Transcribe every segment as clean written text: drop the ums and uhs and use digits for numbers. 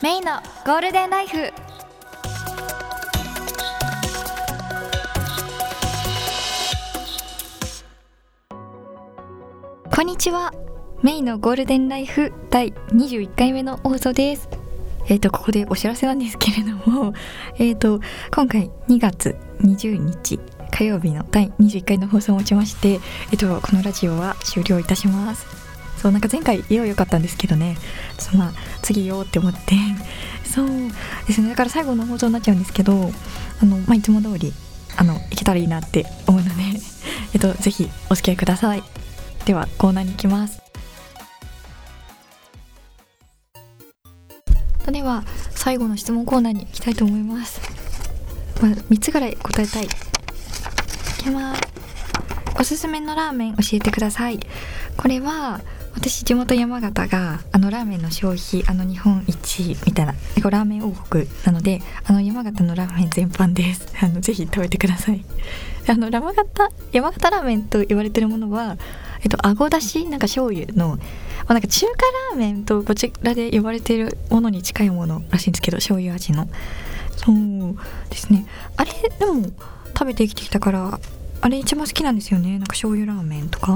メイのゴールデンライフ。こんにちは。メイのゴールデンライフ第21回目の放送です。ここでお知らせなんですけれども、今回2月20日火曜日の第21回の放送をもちまして、このラジオは終了いたします。そうなんか前回良かったんですけどね、次よって思ってそうですね、だから最後の放送になっちゃうんですけど、いつも通りいけたらいいなって思うので、ぜひお付き合いください。ではコーナーに行きます。では最後の質問コーナーに行きたいと思います。3つぐらい答えたい。いきます。おすすめのラーメン教えてください。これは私地元山形がラーメンの消費日本一みたいなラーメン王国なので、山形のラーメン全般です。ぜひ食べてください。山形ラーメンと言われてるものはあごだし醤油の中華ラーメンとこちらで呼ばれているものに近いものらしいんですけど、醤油味の。そうですね、あれでも食べて生きてきたからあれ一番好きなんですよね。醤油ラーメンとか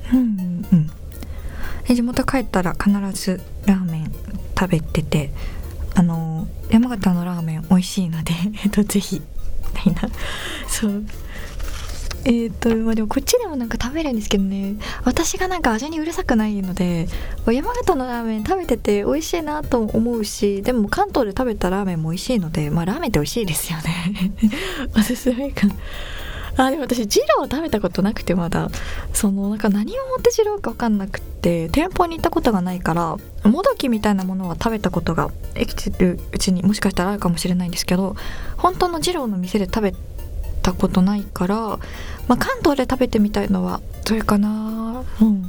地元帰ったら必ずラーメン食べてて、山形のラーメン美味しいのでぜひみたいな。そうでもこっちでも食べるんですけどね、私が味にうるさくないので、山形のラーメン食べてて美味しいなと思うし、でも関東で食べたラーメンも美味しいので、ラーメンって美味しいですよねおすすめか。でも私二郎食べたことなくて、まだ何をもって二郎か分かんなくて、店舗に行ったことがないから、もどきみたいなものは食べたことが生きてるうちにもしかしたらあるかもしれないんですけど、本当の二郎の店で食べたことないから、関東で食べてみたいのはそれかな。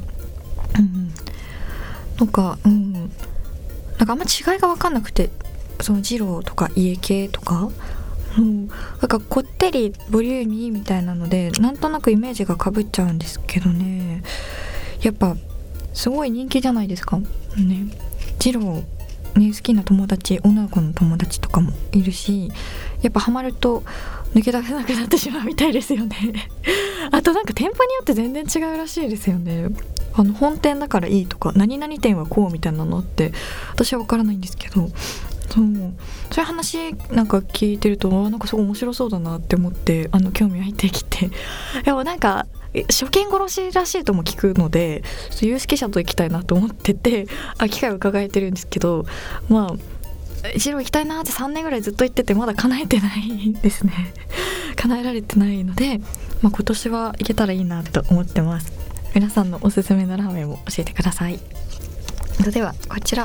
とかあんま違いが分かんなくて、二郎とか家系とかこってりボリューミーみたいなので、なんとなくイメージがかぶっちゃうんですけどね。やっぱすごい人気じゃないですかね。二郎ね、好きな友達、女の子の友達とかもいるし、やっぱハマると抜け出せなくなってしまうみたいですよねあと店舗によって全然違うらしいですよね。本店だからいいとか、何々店はこうみたいなのって私は分からないんですけど、そういう話聞いてるとすごい面白そうだなって思って、興味入ってきてでも初見殺しらしいとも聞くので、有識者と行きたいなと思ってて、機会を伺えてるんですけど、一郎行きたいなって3年ぐらいずっと言ってて、まだ叶えてないですね叶えられてないので、今年は行けたらいいなと思ってます。皆さんのおすすめのラーメンも教えてください。ではこちら、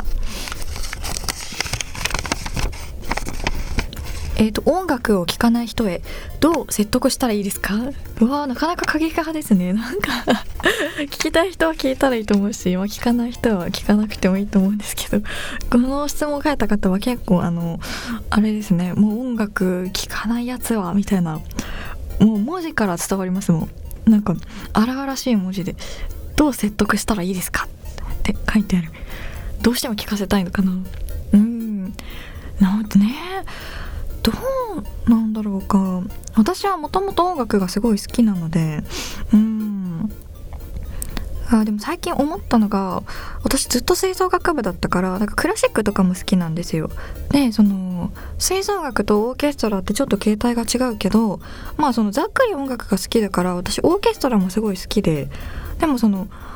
音楽を聴かない人へどう説得したらいいですか？なかなか過激派ですね。聞きたい人は聞いたらいいと思うし、聞かない人は聞かなくてもいいと思うんですけど、この質問を書いた方は結構あれですね、もう音楽聴かないやつはみたいな、もう文字から伝わりますもん。荒々しい文字でどう説得したらいいですかって書いてある。どうしても聞かせたいのかな。なるほどね。どうなんだろうか。私はもともと音楽がすごい好きなので、でも最近思ったのが、私ずっと吹奏楽部だったから、クラシックとかも好きなんですよ。で吹奏楽とオーケストラってちょっと形態が違うけど、ざっくり音楽が好きだから、私オーケストラもすごい好きで、でも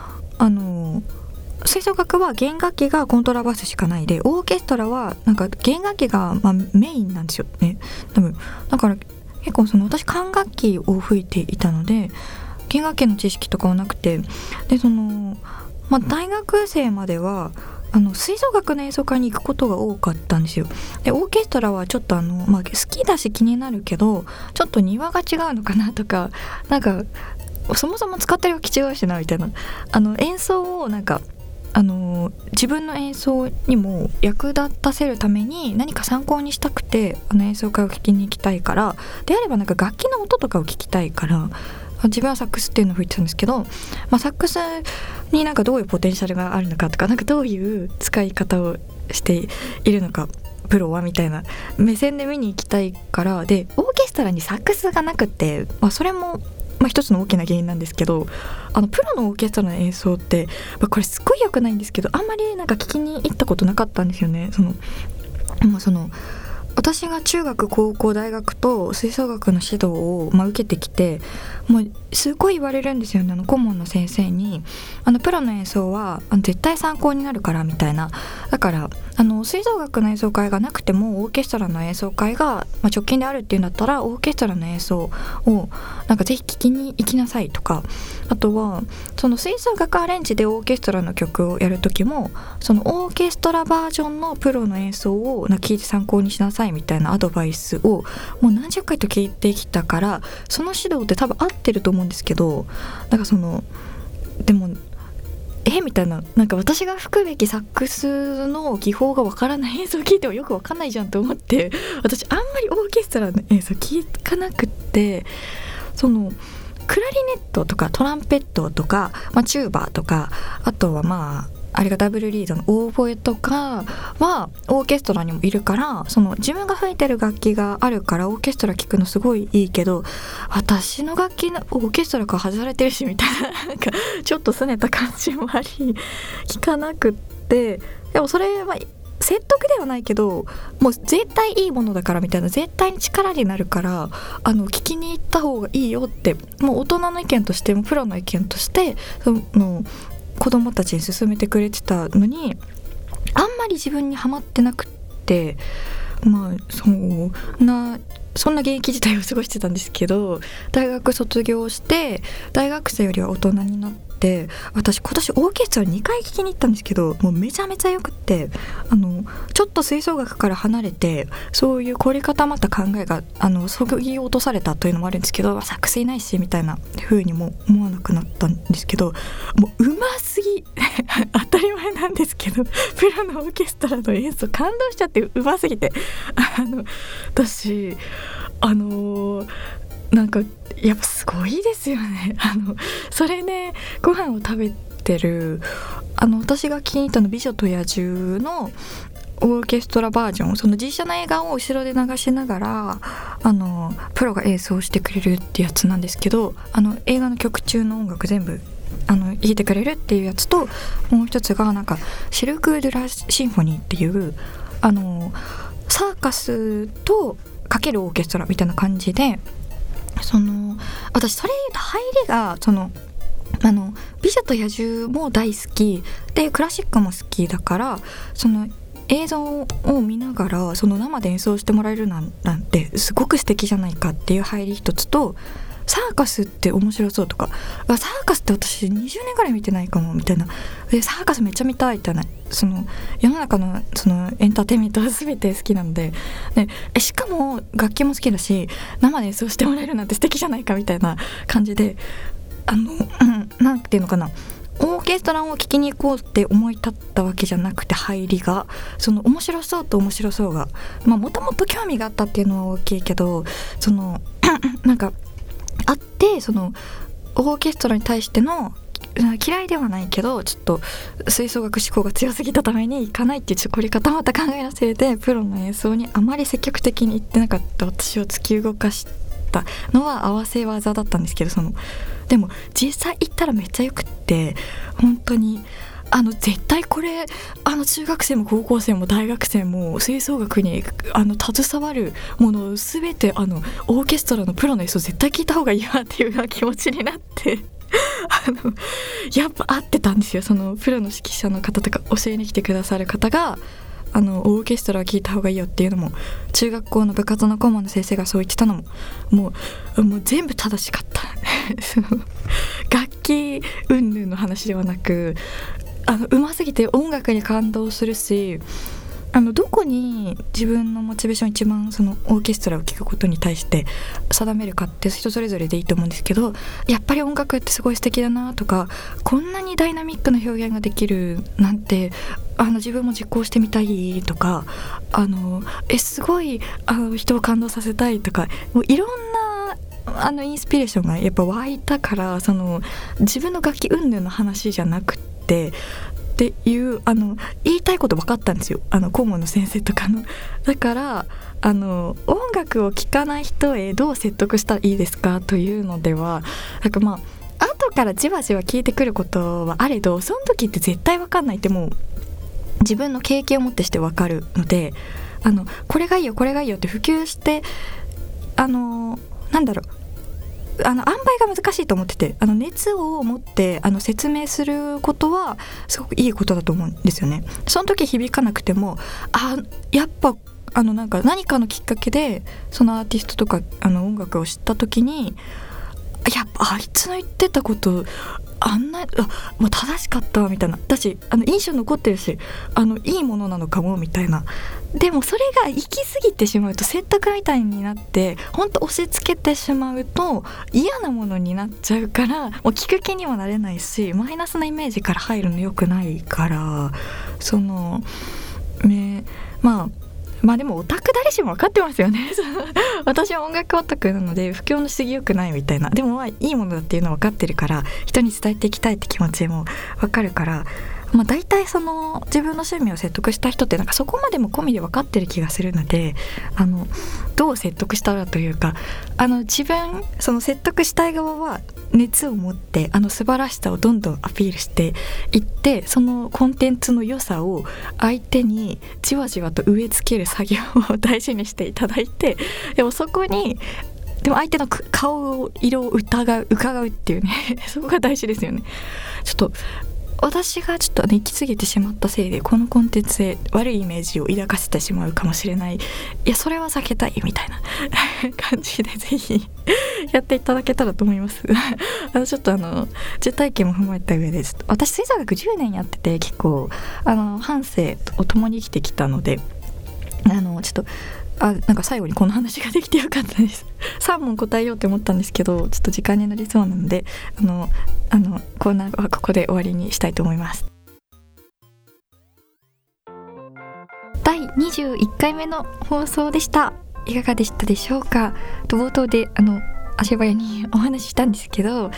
吹奏楽は弦楽器がコントラバスしかないで、オーケストラは弦楽器がメインなんですよね。多分だから結構私管楽器を吹いていたので、弦楽器の知識とかはなくて、で大学生までは吹奏楽の演奏会に行くことが多かったんですよ。でオーケストラはちょっと好きだし気になるけど、ちょっと庭が違うのかなとか、そもそも使ってる楽器違うしなみたいな、演奏を自分の演奏にも役立たせるために何か参考にしたくて演奏会を聴きに行きたいから、であれば楽器の音とかを聞きたいから、自分はサックスっていうのを吹いてたんですけど、サックスにどういうポテンシャルがあるのかとか、どういう使い方をしているのかプロはみたいな目線で見に行きたいから。でオーケストラにサックスがなくて、それも一つの大きな原因なんですけど、プロのオーケストラの演奏って、これすっごい良くないんですけど、あんまりなんか聞きに行ったことなかったんですよね。私が中学高校大学と吹奏楽の指導を、受けてきて、もうすごい言われるんですよね、顧問の先生に。プロの演奏は絶対参考になるからみたいな。だから吹奏楽の演奏会がなくてもオーケストラの演奏会が、直近であるっていうんだったらオーケストラの演奏をなんかぜひ聴きに行きなさいとか、あとはその吹奏楽アレンジでオーケストラの曲をやる時もそのオーケストラバージョンのプロの演奏を聴いて参考にしなさいみたいなアドバイスをもう何十回と聞いてきたから、その指導って多分合ってると思うんですけど、なんかでもみたいな、なんか私が吹くべきサックスの技法がわからない演奏を聞いてもよくわかんないじゃんと思って、私あんまりオーケストラの演奏聞かなくって、クラリネットとかトランペットとか、チューバーとか、あとはあれがダブルリードのオーボエとかはオーケストラにもいるから、自分が吹いてる楽器があるからオーケストラ聴くのすごいいいけど、私の楽器のオーケストラから外されてるしみたいな、なんかちょっと拗ねた感じもあり聴かなくって。でもそれは説得ではないけど、もう絶対いいものだからみたいな、絶対に力になるから聞きに行った方がいいよって、もう大人の意見としてもプロの意見として子供たちに勧めてくれてたのに、あんまり自分にはまってなくって、そんな現役時代を過ごしてたんですけど、大学卒業して大学生よりは大人になって、私今年オーケストラ2回聴きに行ったんですけど、もうめちゃめちゃよくって、ちょっと吹奏楽から離れてそういう凝り固まった考えがそぎ落とされたというのもあるんですけど、サックスいないしみたいな風にも思わなくなったんですけど、もうますぎ当たり前なんですけど、プロのオーケストラの演奏感動しちゃって、うますぎて私なんかやっぱすごいですよね。それね、ご飯を食べてる私が気に入ったの美女と野獣のオーケストラバージョン、その実写の映画を後ろで流しながらプロが演奏してくれるってやつなんですけど、映画の曲中の音楽全部弾いてくれるっていうやつと、もう一つがなんかシルク・ドゥラ・シンフォニーっていうサーカスとかけるオーケストラみたいな感じで、私それ入りが美女と野獣も大好きでクラシックも好きだから、映像を見ながら生で演奏してもらえるなんてすごく素敵じゃないかっていう入り一つと、サーカスって面白そうとか、サーカスって私20年ぐらい見てないかもみたいな、サーカスめっちゃ見たいみたいな、世の中のエンターテインメントは全て好きなので、しかも楽器も好きだし生で演奏してもらえるなんて素敵じゃないかみたいな感じで、なんていうのかな、オーケストラを聴きに行こうって思い立ったわけじゃなくて、入りが面白そうと面白そうがもともと興味があったっていうのは大きいけど、なんかあって、オーケストラに対しての嫌いではないけどちょっと吹奏楽志向が強すぎたために行かないっていう凝り固まった考えのせいで、プロの演奏にあまり積極的に行ってなかった私を突き動かしたのは合わせ技だったんですけど、でも実際行ったらめっちゃよくって、本当に絶対これ中学生も高校生も大学生も吹奏楽に携わるもの全てオーケストラのプロの演奏絶対聞いた方がいいわっていうような気持ちになってやっぱ合ってたんですよ。プロの指揮者の方とか教えに来てくださる方がオーケストラは聞いた方がいいよっていうのも、中学校の部活の顧問の先生がそう言ってたのももう全部正しかった楽器云々の話ではなく、うますぎて音楽に感動するし、どこに自分のモチベーション一番オーケストラを聴くことに対して定めるかって人それぞれでいいと思うんですけど、やっぱり音楽ってすごい素敵だなとか、こんなにダイナミックな表現ができるなんて自分も実行してみたいとか、すごい人を感動させたいとか、もういろんなインスピレーションがやっぱ湧いたから、自分の楽器云々の話じゃなくって、 っていう言いたいこと分かったんですよ、顧問の先生とかの。だから音楽を聴かない人へどう説得したらいいですかというのでは、なんか後からじわじわ聞いてくることはあれど、その時って絶対分かんないってもう自分の経験をもってして分かるので、これがいいよこれがいいよって普及してなんだろう、塩梅が難しいと思ってて、熱を持って説明することはすごくいいことだと思うんですよね。その時響かなくてもやっぱなんか何かのきっかけでそのアーティストとか音楽を知った時に、やっぱあいつの言ってたこともう正しかったみたいな、だし印象残ってるしいいものなのかもみたいな。でもそれが行き過ぎてしまうと説得みたいになって本当押し付けてしまうと嫌なものになっちゃうから、もう聞く気にもなれないしマイナスなイメージから入るの良くないから、でもオタク誰しも分かってますよね私は音楽オタクなので布教のしすぎ良くないみたいな、でもいいものだっていうのは分かってるから人に伝えていきたいって気持ちも分かるから、大体自分の趣味を説得した人ってなんかそこまでも込みで分かってる気がするので、どう説得したらというか自分説得したい側は熱を持って素晴らしさをどんどんアピールしていって、そのコンテンツの良さを相手にじわじわと植え付ける作業を大事にしていただいて、でもそこに相手の顔色を伺うっていうねそこが大事ですよね。ちょっと私がちょっと行き過ぎてしまったせいでこのコンテンツで悪いイメージを抱かせてしまうかもしれない、いやそれは避けたいみたいな感じでぜひやっていただけたらと思いますちょっと実体験も踏まえた上で、私吹奏楽10年やってて結構半生を共に生きてきたのでちょっとなんか最後にこの話ができてよかったです3問答えようと思ったんですけどちょっと時間になりそうなのでコーナーはここで終わりにしたいと思います。第21回目の放送でした。いかがでしたでしょうか。冒頭で足早にお話ししたんですけど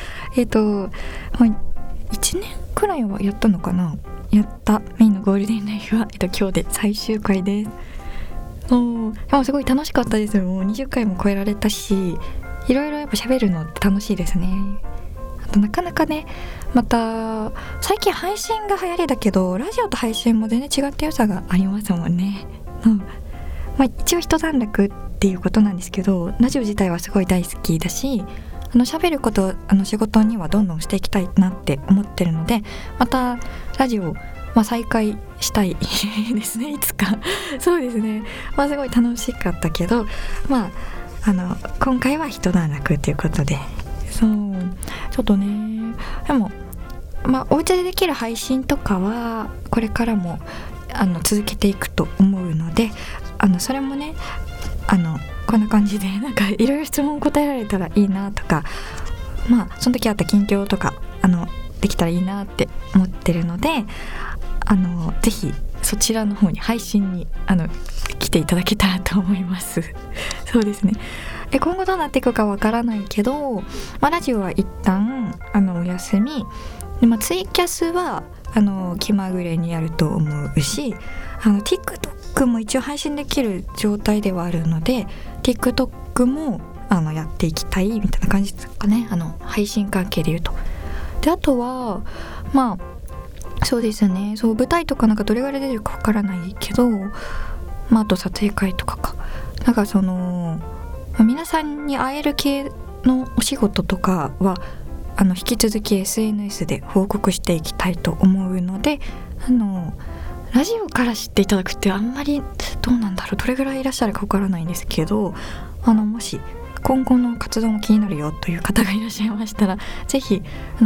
1年くらいはやったのかな、やったメインのゴールデンライフは、今日で最終回です。でもすごい楽しかったですよ。もう20回も超えられたし、いろいろやっぱ喋るのって楽しいですね。あとなかなかね、また最近配信が流行りだけどラジオと配信も全然違った良さがありますもんね。一応一段落っていうことなんですけど、ラジオ自体はすごい大好きだし喋ること仕事にはどんどんしていきたいなって思ってるので、またラジオ再開したいですね、いつかそうですね、すごい楽しかったけど今回は一段落ということで、ちょっとね、でもお家でできる配信とかはこれからも続けていくと思うので、それもねこんな感じでなんかいろいろ質問答えられたらいいなとか、その時あった近況とかできたらいいなって思ってるので、ぜひそちらの方に配信に来ていただけたらと思いますそうですね。今後どうなっていくかわからないけど、ラジオは一旦お休みで、ツイキャスは気まぐれにやると思うし、TikTok も一応配信できる状態ではあるので TikTok もやっていきたいみたいな感じですかね、配信関係で言うと。であとはそうですね、舞台とかなんかどれぐらい出るかわからないけど、あと撮影会とかなんか皆さんに会える系のお仕事とかは引き続き SNS で報告していきたいと思うので、ラジオから知っていただくってあんまりどうなんだろう、どれぐらいいらっしゃるかわからないんですけど、もし今後の活動も気になるよという方がいらっしゃいましたら、ぜひ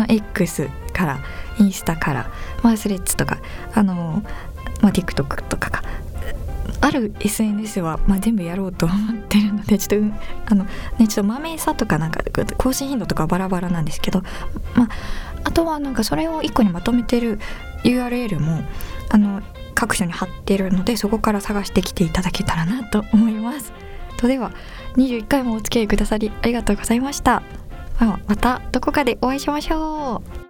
X からインスタからスレッズとかTikTok とかある SNS は全部やろうと思ってるので、ちょっとまめさとかなんか更新頻度とかバラバラなんですけど、あとはなんかそれを一個にまとめてる URL も各所に貼ってるので、そこから探してきていただけたらなと思います。では21回もお付き合いくださりありがとうございました。またどこかでお会いしましょう。